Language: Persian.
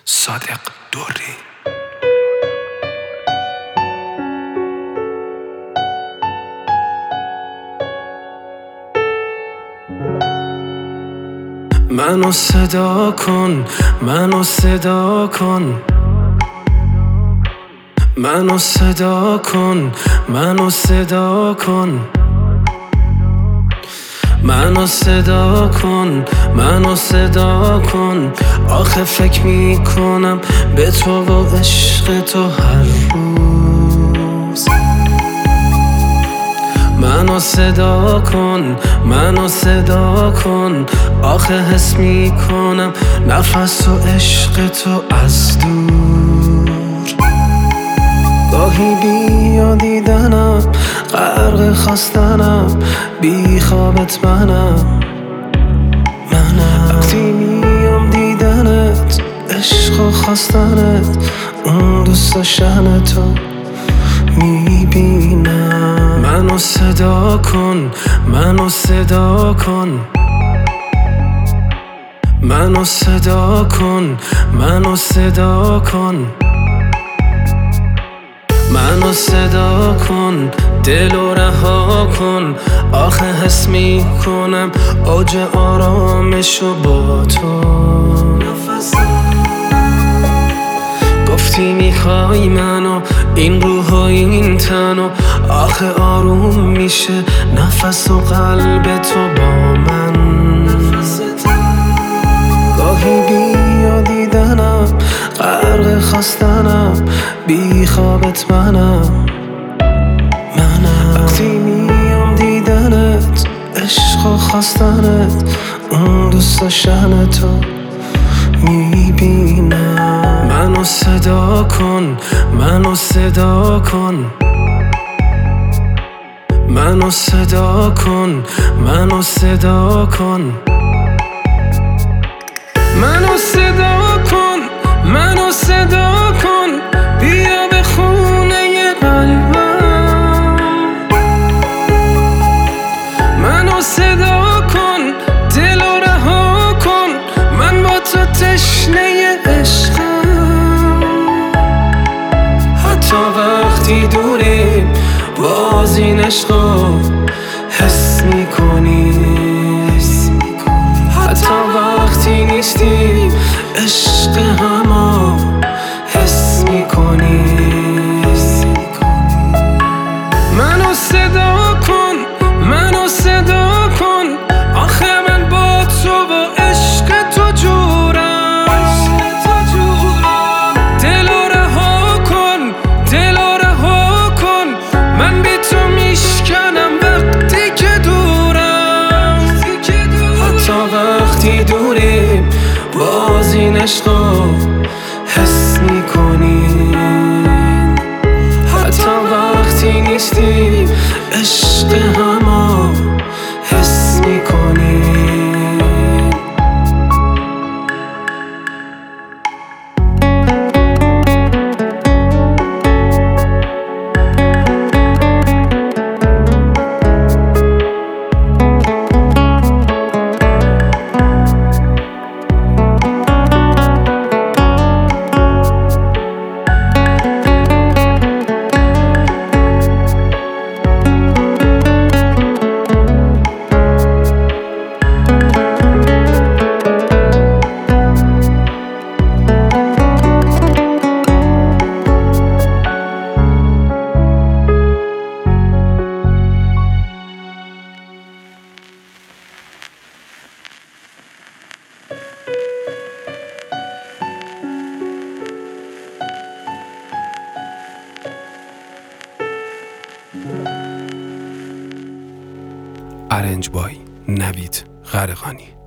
صادق دوری. منو صدا کن، منو صدا کن، منو صدا کن، منو صدا کن، منو صدا کن، منو صدا کن. آخه فکر میکنم به تو و عشق تو هر روز. منو صدا کن، منو صدا کن. آخه حس میکنم نفس و عشق تو از دور. گاهی بیا دیدنم، غرق خواستنم، بی خوابت منم. وقتی میام دیدنت، عشق و خواستنت، اون دوست داشتن تو میبینم. منو صدا کن، منو صدا کن، منو صدا کن، منو صدا کن، منو صدا کن. دلو رها کن، آخه حس میکنم اوج آرامشو با تو. گفتی میخوای منو، این روح و این تنو، آخه آروم میشه نفس و قلب تو با من. گاهی بیا دیدنم، غرق خواستنم، بی خوابت منم. وقتی میام دیدنت، عشق و خواستنت، اون دوست داشتن تو میبینم. منو صدا کن، منو صدا کن، منو صدا کن، منو صدا کن، منو صدا کن، منو صدا کن. بیا به خونه قلبم، منو صدا کن. دلو رها کن، من با تو تشنه عشقم. حتی وقتی دوریم، باز این عشقو حس میکنیم. حتی وقتی نیستیم، عشق همو حس میکنیم. منو صدا کن، منو صدا کن. آخه من با تو و عشق تو جورم. دلو رها کن، دلو رها کن. من بی تو میشکنم وقتی که دورم. حتی وقتی دوریم، باز این عشقو حس میکنیم. حتی وقتی نیستیم، عشق همو حس میکنیم. ارنج بای نوید غرقانی.